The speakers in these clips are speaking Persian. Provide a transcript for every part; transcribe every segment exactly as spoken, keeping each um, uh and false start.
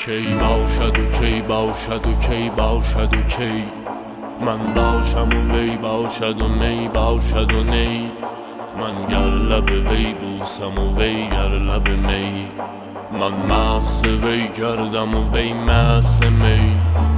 کی باشد و کی باشد و کی باشد و کی من باشم و وی باشد و می باشد و نی من گر لب وی بوسم و وی گر لب می من مست وی گردم و وی مست می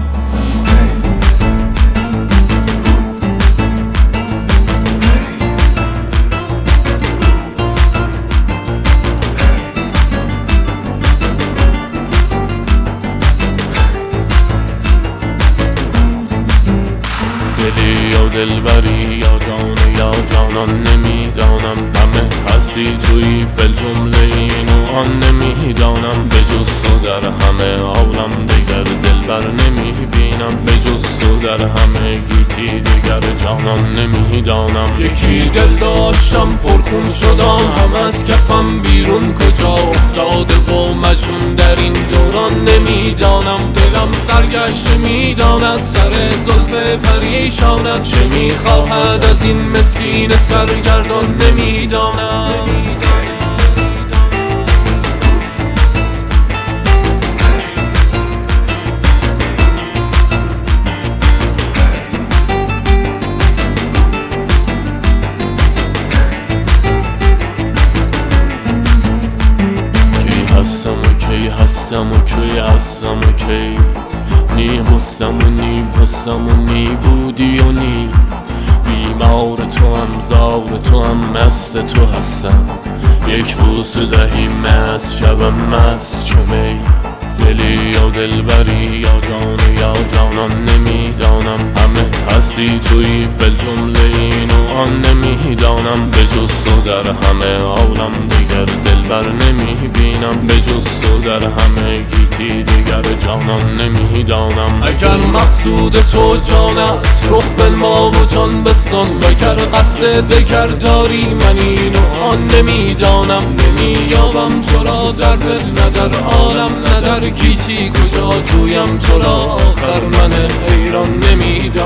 دلی یا دلبری یا جان یا جانان نمیدانم همه هستی توی فل جمله این و آن نمیدانم به جز تو در همه عالم دیگر دلبر نمیبینم به جز تو در همه گیتی دیگر جانان نمیدانم یکی دل داشتم پرخون شدم هم از کفم بیرون کجا افتاده و مجنون در این دوران نمیدانم دلم سرگشته میداند سر زلف پریشانت چه میخواهد از این مسکین سرگردان نمیدانم کی هستم و کی هستم و کی هستم و کی نی هستم و نی هستم و نی بودی و نی بیمار تو هم زار تو هم مست تو هستم یک بوس دهی مست شبم مست چمی دلی یا دلبری یا جان یا جانان نمیدانم همه هستی توی فل جمله این و آن نمیدانم به جز تو در همه عالم دیگر دلبر نمیبینم به جز تو در همه گیتی دیگر جانان نمیدانم اگر مقصود تو جان است رخ بنما و جان بستان وگر قصد دگر داری من این و آن نمیدانم نمییابم تو را در دل نه در عالم نه در گیتی کجا جویم تو را آخر من حیران نمیدانم